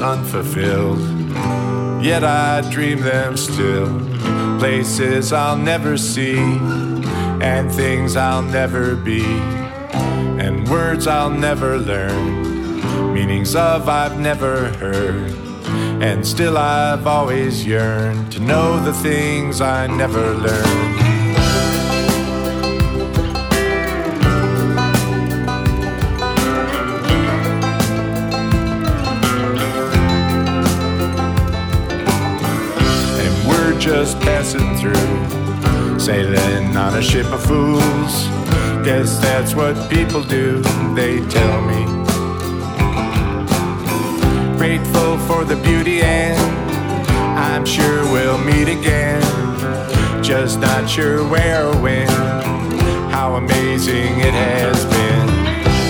unfulfilled, yet I dream them still. Places I'll never see, and things I'll never be, and words I'll never learn, meanings of I've never heard. And still I've always yearned to know the things I never learned. And we're just passing through, sailing on a ship of fools. Guess that's what people do, they tell me. Grateful for the beauty, and I'm sure we'll meet again. Just not sure where or when. How amazing it has been.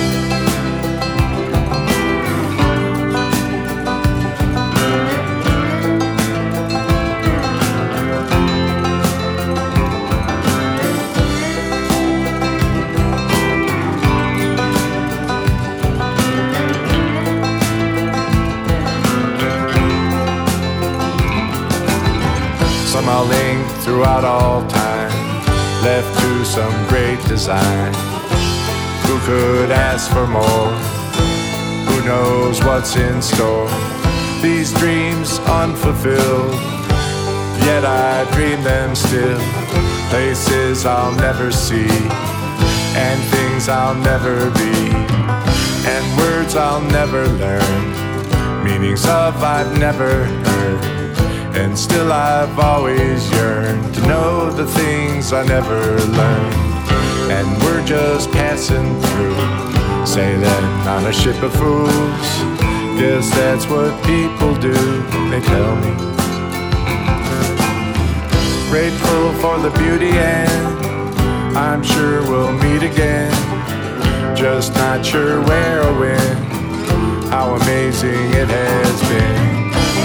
Somehow linked throughout all time, left to some great design. Who could ask for more? Who knows what's in store? These dreams unfulfilled, yet I dream them still. Places I'll never see, and things I'll never be, and words I'll never learn, meanings of I've never heard. And still I've always yearned to know the things I never learned. And we're just passing through, sailing on a ship of fools. Guess that's what people do, they tell me. Grateful for the beauty, and I'm sure we'll meet again. Just not sure where or when. How amazing it has been.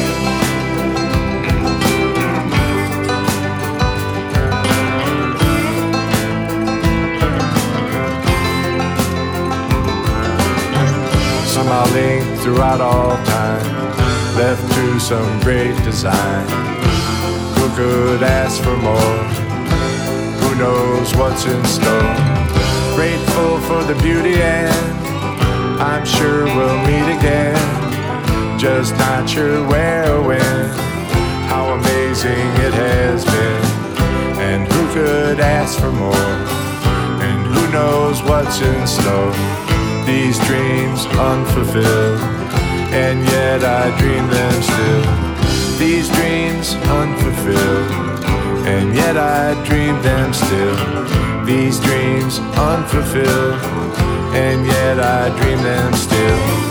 Somehow linked throughout all time, left to some great design. Who could ask for more? Who knows what's in store? Grateful for the beauty, and I'm sure we'll meet again. Just not sure where or when. How amazing it has been. And who could ask for more? And who knows what's in store? These dreams unfulfilled, and yet I dream them still. These dreams unfulfilled, and yet I dream them still. These dreams unfulfilled, and yet I dream them still.